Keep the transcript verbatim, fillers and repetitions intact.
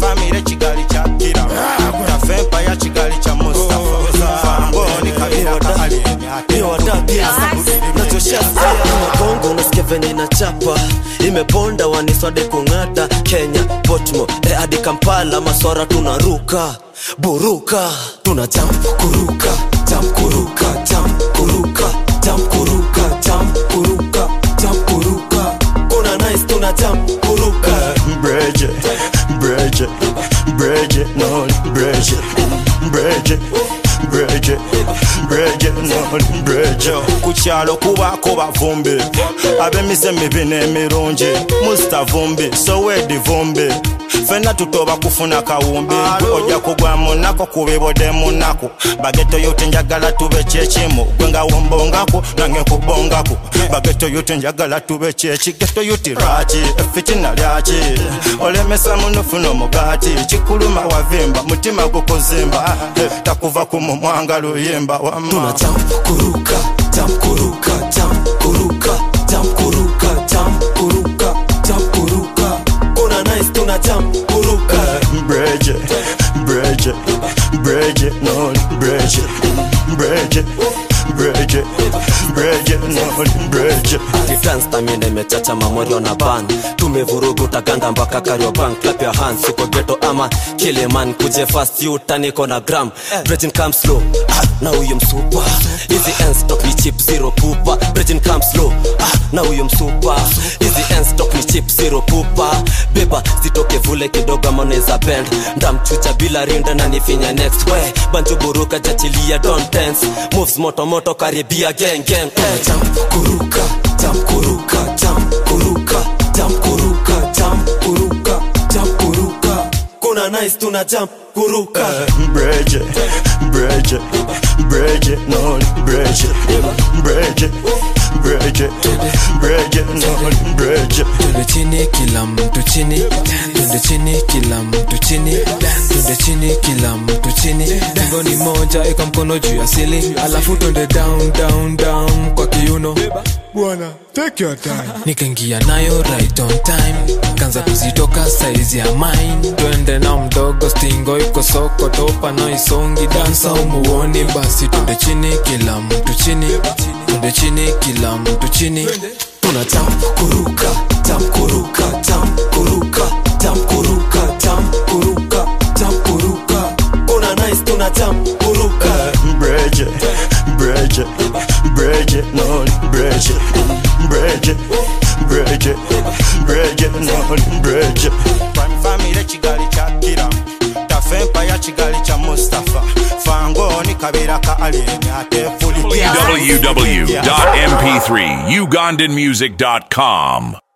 family Kigali cha Kira Tafempa ya Kigali cha Mustafa Fangoni kabira ka ali ni wadabia nachoshia Kongo nasikia venye inachapa imebonda waniswade kungata Kenya Potmo e hadi Kampala maswara tunaruka buruka tuna jump kuruka jump kuruka jump kuruka jump kuruka jump kuruka jump kuruka kuna nice tuna jump kuruka Bridge Bridge Bridge no Bridge Bridge Bridge Bridge no Bridge kuchalo kuba kuba vumbi abemise mibine mirungi Musta vumbi Sowedi vumbi fena tutoba kufuna kawumbi oja kugwa munako kubibode munako bageto yote njagala tube chechimu kwenga wombongako nange kubongako bageto yote njagala tube chechi geto yote rachi fitina lyachi olemesa munufuno mugati chikuluma wavimba mutima gukozimba takuva ku mumwanga luyimba wama tuna jump kuruka jump kuruka jump kuruka jump kuruka jump kuruka jump kuruka kuna nice tuna jump kuruka Bridge Bridge Bridge no Bridge Bridge Bridge Bridge no Bridge Titansta mine mechacha mamorio na ban tumevurugu utaganda mpaka Kariobank clap your hands uko ghetto ama kill a man kuje fast you taniko na gram Bridging come slow ah, na uyo msupa easy ends stop me cheap zero pupa Bridging come slow ah, na uyo msupa easy ends stop me cheap zero pupa beba zitoke vule kidogo moneza bend ndamchucha bila rinda na nifinya next way banjo buruka jachilia don't tense moves moto moto karibia gang gang hey. Jump kuruka jump kuruka jump kuruka jump kuruka jump kuruka jump kuruka kuna nice tuna jump kuruka Bridge Bridge Bridge no Bridge Bridge Bridge Bridge no Bridge Tunde chini kila mtu chini Tunde chini kila mtu chini Tunde chini kila mtu chini Tingo ni moja eka mkono juu ya ceiling alafu tunde down down down kwa kiuno Bwana, take your time. Nikangia nayo right on time kanza kuzitoka size ya mine twende na mdogo stingo iko soko topa na isongi dansa umuoni basi tunde chini kila mtu chini tunde chini kila mtu chini tuna jump kuruka jump kuruka jump kuruka jump kuruka jump kuruka jump kuruka kuna nice tuna jump kuruka Bridge Bridge Bridge no Bridge Bridge Bridge Bridge no Bridge Prime family Kigali cha Kira Tafempa ya Kigali cha Mustafa Fangoni kabira ka ali ate fully w w w dot m p three ugandan music dot com